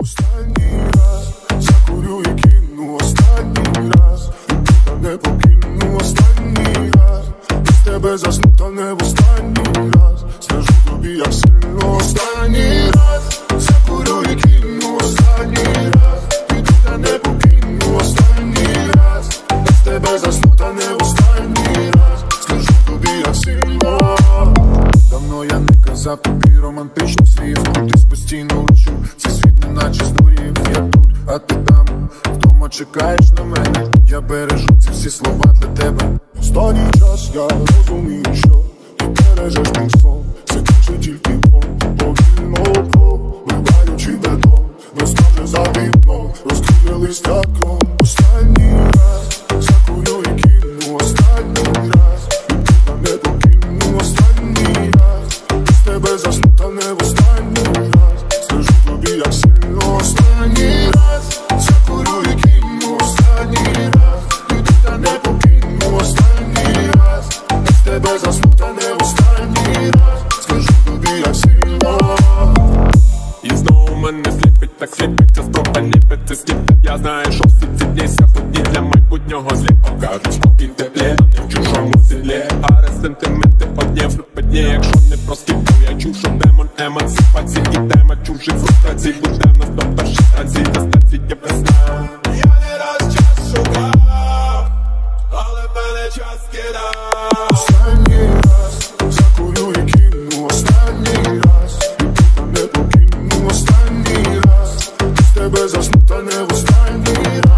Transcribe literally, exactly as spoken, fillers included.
Останній раз закурю і кину, останній раз та не покину, останній раз без тебе засну, та не в останній раз скажу тобі, як сильно. Останній раз закурю і кину, останній раз та не покину, останній раз без тебе засну, та не в останній раз скажу тобі, як сильно. Давно я не казав тобі романтичних слів, ти постійно учу, цей світ неначе здурів. Я тут, а ти там, вдома чекаєш на мене. Я бережу ці всі слова для тебе. Останній час я розумію, що ти бережеш мій сон. Сидячи тільки фон, повільно пробиваючи бетон. Весна вже за вікном, розкриє листя клон. Останній раз закурю і кину, останній раз та не покину, останній раз без тебе засну, та не в останній раз скажу тобі, як сильно. Останній раз закурю і кину, останній раз та не покину, останній раз без тебе засну, та не в останній раз скажу тобі, як сильно. І знову мене сліпить, так сліпиться, спроба ліпити, скіпить. Я знаю, що всі ці дні святодні для майбутнього злі. Покажуть спокій теплі, а не в чужому сідлі. А ресентименти одні в припадні, якщо не проскіпу. Я чув, що демон емансипації і тема чужих фрустрацій. Буде в нас до перших станцій, на станції є весна. Я не раз час шукав, але мене час кидав. Останній раз закурю і кину, останній раз та не покину, останній раз без тебе засну, та не в останній раз